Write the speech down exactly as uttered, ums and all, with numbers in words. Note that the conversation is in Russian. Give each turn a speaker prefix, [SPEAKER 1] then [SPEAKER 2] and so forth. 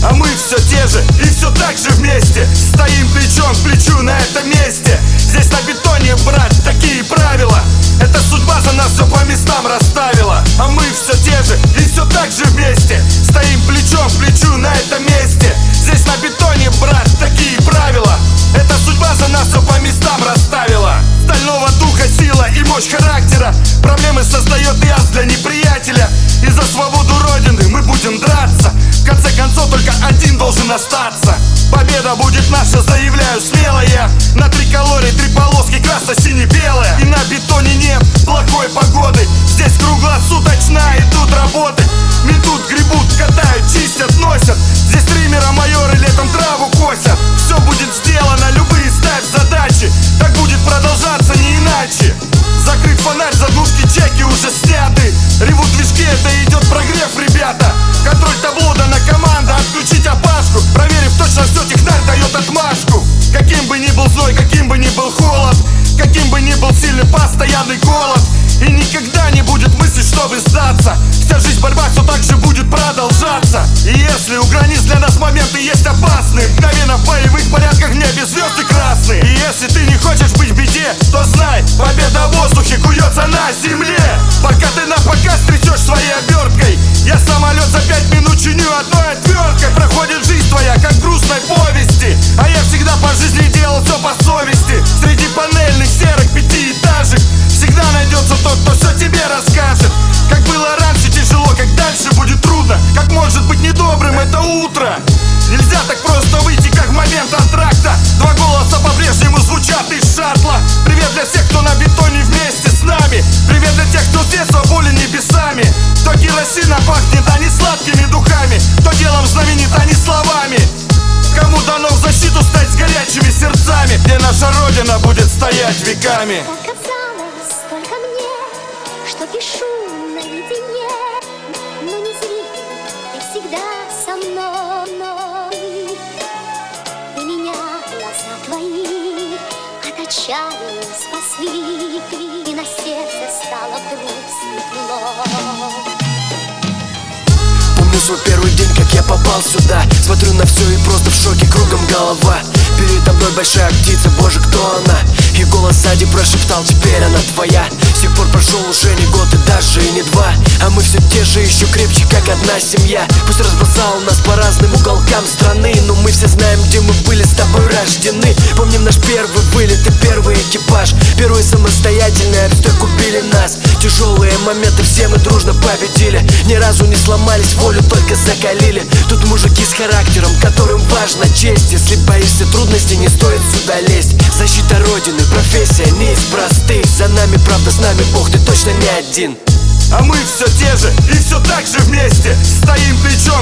[SPEAKER 1] А мы все те же и все так же вместе. Стоим плечом к плечу на этом месте. Здесь на бетоне, брат, такие правила. Эта судьба за нас все по местам расставила. А мы все те же и все так же вместе. Стоим плечом к плечу на этом месте. Здесь на бетоне, брат, такие правила. Эта судьба за нас все по местам расставила. Стального духа сила и мощь характера. Проблемы создает яд для неприятеля. И за свободу Родины мы будем драться. В конце концов только один должен остаться. Победа будет наша, заявляю смело я. На триколоре три полоски красно-сине-белая. И на бетоне нет плохой погоды. Здесь круглосуточно идут работы. Метут, гребут, катают, чистят, носят. Здесь триммера майоры летом траву косят. Все будет сделано, любые ставь задачи. Так будет продолжаться, не иначе. Закрыт фонарь, заглушки, чеки уже сняты. Ревут движки, это идет прогрев, ребята. Контроль табло, дана команда, отключить опашку. Проверив точно все, технарь дает отмашку. Каким бы ни был зной, каким бы ни был холод, каким бы ни был сильный постоянный голод. И никогда не будет мысли, чтобы сдаться. Вся жизнь борьба все так же будет продолжаться. И если у границ для нас моменты есть опасные, мгновенно в боевых порядках в небе звезды красные. И если ты не хочешь быть в беде, то знай, победа в воздухе куется на земле. Пока ты на показ трясешь своей оберткой, я самолет за пять минут чиню одной отверткой. Проходит жизнь твоя, как в грустной повести, а я всегда по жизни делал все по совести. Среди панельных серых пятиэтажек всегда найдется тот, кто все тебе расскажет. Как было раньше тяжело, как дальше будет трудно. Как может быть недобрым это утро. Нельзя так просто выйти, как в момент антракта. Два голоса по-прежнему звучат из шаттла. Привет для всех, кто на бетоне вместе с нами. Привет для тех, кто с детства болен небесами. То керосина пахнет, а не сладкими духами. То делом знаменит, а не словами. Кому дано в защиту стать с горячими сердцами, где наша Родина будет стоять веками.
[SPEAKER 2] Показалось только мне, что пишу наедине. Но не зри, ты всегда со мной. И меня глаза твои от отчаяния спасли. И на сердце стало вдруг светло.
[SPEAKER 3] Помню свой первый день, как я попал сюда. Смотрю на все и просто в шоке, кругом голова. Передо мной большая птица, боже, кто она? И голос сзади прошептал, теперь она твоя. С тех пор прошел уже не год и даже и не два. А мы все те же, еще крепче, как одна семья. Пусть разбросал нас по разным уголкам страны, но мы все знаем, где мы были с тобой рождены. Помним наш первый вылет и первый экипаж. Первый самостоятельный обстой купили нас. Тяжелые моменты все мы дружно победили. Ни разу не сломались, волю только закалили. Тут мужики с характером, которым важна честь. Если боишься трудностей, не стоит сюда лезть. Защита Родины, профессия не из простых. За нами правда, с нами Бог, ты точно не один.
[SPEAKER 1] А мы все те же и все так же вместе. Стоим плечом